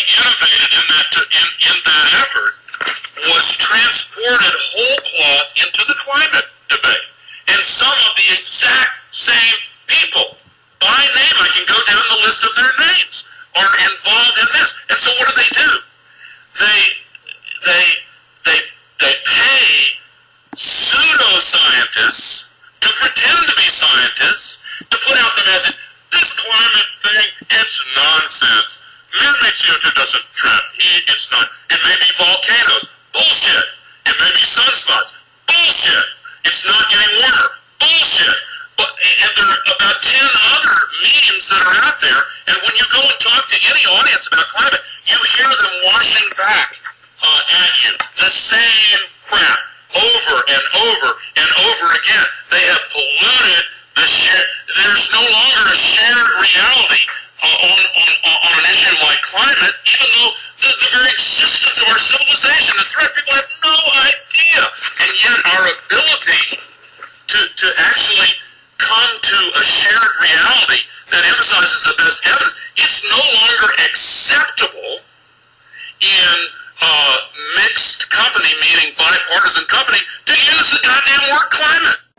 innovated in that effort was transported whole cloth into the climate debate. And some of the exact same people, by name, I can go down the list of their names, are involved in this. And so what do? They pay pseudoscientists to pretend to be scientists, to put out the message, this climate thing, it's nonsense. Man-made CO2 doesn't trap heat, it's not. It may be volcanoes. Bullshit. It may be sunspots. Bullshit. It's not getting warmer. Bullshit. And there are about 10 other memes that are out there, and when you go and talk to any audience about climate, you hear them washing back at you the same crap over and over and over again. They have polluted the there's no longer a shared reality on an issue like climate, even though the very existence of our civilization is threatened. People have no idea. And yet our ability to actually come to a shared reality that emphasizes the best evidence, it's no longer acceptable in mixed company, meaning bipartisan company, to use the goddamn word climate.